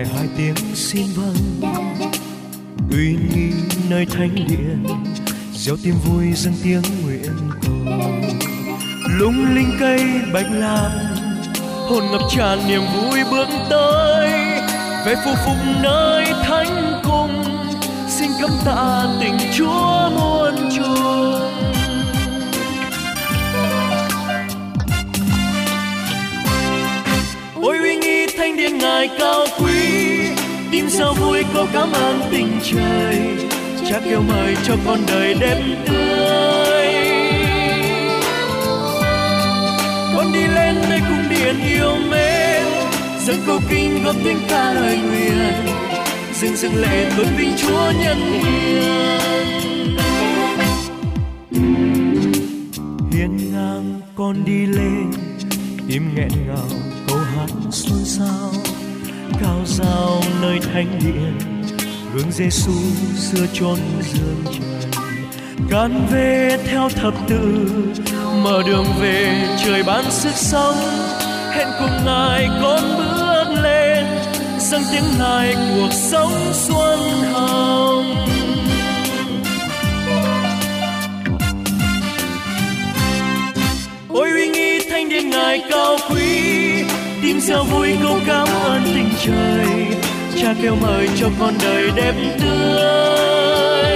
lại hai tiếng xin vâng. Uy nghi nơi thánh điện, gieo tim vui dâng tiếng nguyện cầu. Lung linh cây bạch lạc, hồn ngập tràn niềm vui bước tới. Về phù phụng nơi thánh cung, xin cắm tạ tình Chúa muôn trùng. Ôi uy nghi thánh điện ngài cao quý, tim sao vui câu cảm ơn tình trời. Cha kêu mời cho con đời đẹp tươi. Con đi lên nơi cung điện yêu mến, dâng câu kinh góp tiếng ca lời nguyện. Dâng dâng lễ tôn vinh Chúa nhân hiền. Hiên ngang con đi lên, tim nghẹn ngào câu hát xuân sao. Cao dao nơi thánh điện, gương Giêsu xưa chốn dương trần. Can về theo thập tự, mở đường về trời ban sức sống. Hẹn cùng ngài con bước lên, dâng tiếng ngài cuộc sống xuân hồng. Ôi uy nghi thánh điện ngài cao quý, tim reo vui câu cảm ơn tình trời. Cha kêu mời cho con đời đẹp tươi.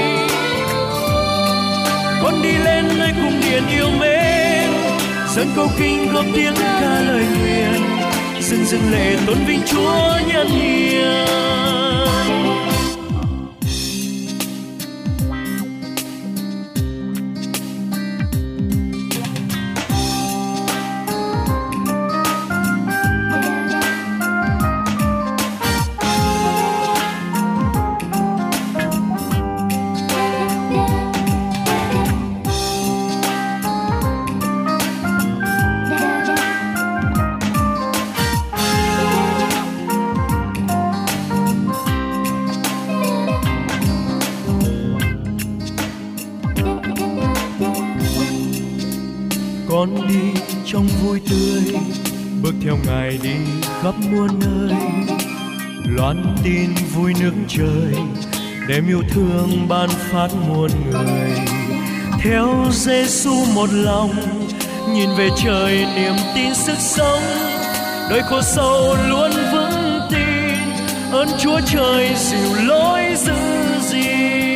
Con đi lên nơi cung điện yêu mến, dâng câu kinh góp tiếng ca lời nguyện. Dâng dâng lễ tôn vinh Chúa nhân hiền. Con đi trong vui tươi, bước theo ngài đi khắp muôn nơi. Loan tin vui nước trời, đem yêu thương ban phát muôn người. Theo Giêsu một lòng, nhìn về trời niềm tin sức sống. Đời khổ sầu luôn vững tin, ơn Chúa trời dìu lối giữ gìn.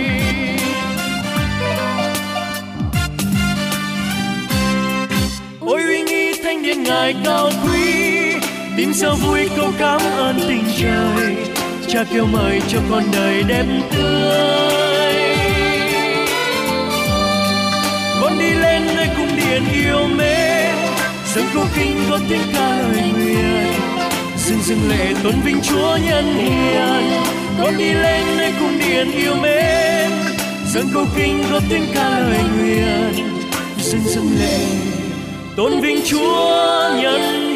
Ôi uy nghi thánh điện ngài cao quý, tim sao vui câu cảm ơn tình trời. Cha kêu mời cho con đời đẹp tươi. Con đi lên nơi cung điện yêu mến, dâng câu kinh góp tiếng ca lời nguyện. Dâng dâng lễ tôn vinh Chúa nhân hiền. Con đi lên nơi cung điện yêu mến, dâng câu kinh góp tiếng ca lời nguyện. Dâng dâng lễ tôn vinh Chúa nhân